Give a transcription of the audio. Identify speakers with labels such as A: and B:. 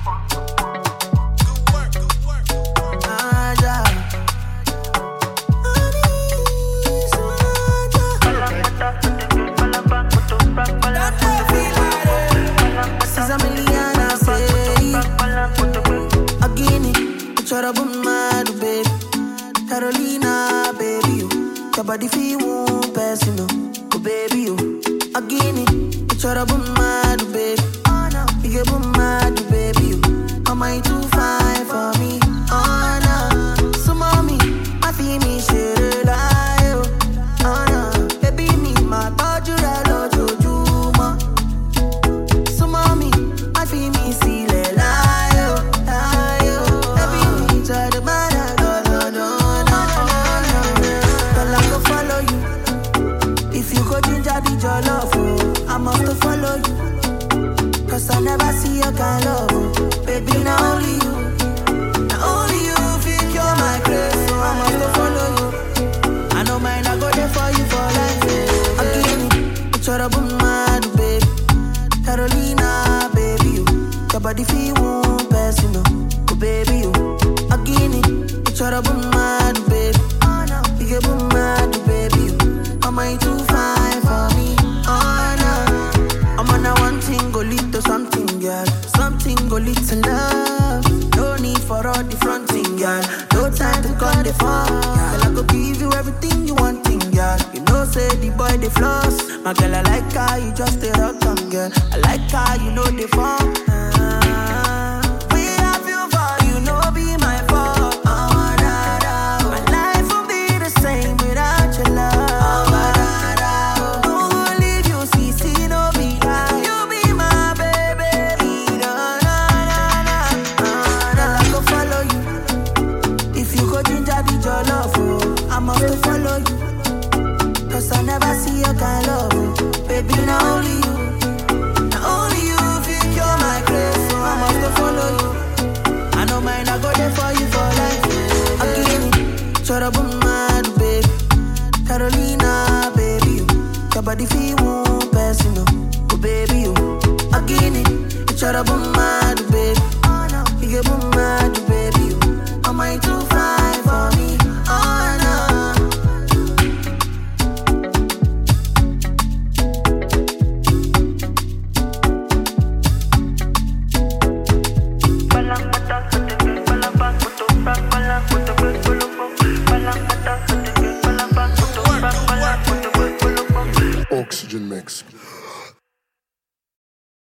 A: Carolina, baby, you. Your body feel one person, oh baby, you. Again, it's your boom mad, baby. Oh no, you get boom mad, baby, you. Am I too fine for me? Oh no, so mommy, I feel me shit like you. Oh no, baby, me my thought you that love you, ma. So mommy, I feel me see like you, baby, me try to man. Your love, oh, I must to follow you. Cause I never see your kind of love, oh. Baby, not only you feel you're my grace. So I must to follow you. I know mine, I go there for you for life, oh. Again, it's your boom mad, baby. Carolina, baby, you. Your body feel one person, oh baby, you. Again, it's your boom mad, baby. You get boom mad, baby, you. Am I too fine for me? I'm on a one thing, go lead to something, girl. Something go lead to love. No need for all the fronting, girl. No time to call the phone, girl. I go give you everything you want, girl. You know, say the boy, the floss. My girl, I like how you just stay rock on, girl. I like how you know the phone. We have you for, you know, be my fault. Oh, da, da. My life won't be the same without your love. Your love, oh, I must to follow you. Cause I never see your kind of love, oh. Baby, not only you feel you're my grace. So I must to follow you. I know mine, I go there for you for life, oh. Again, you're a boom mad, baby. Carolina, baby, you. Your body feel one person, oh baby, you. Again, you're a boom mad, baby. You get boom mad, baby, you. Am I too fine for me? Oh no.
B: Oxygen mix.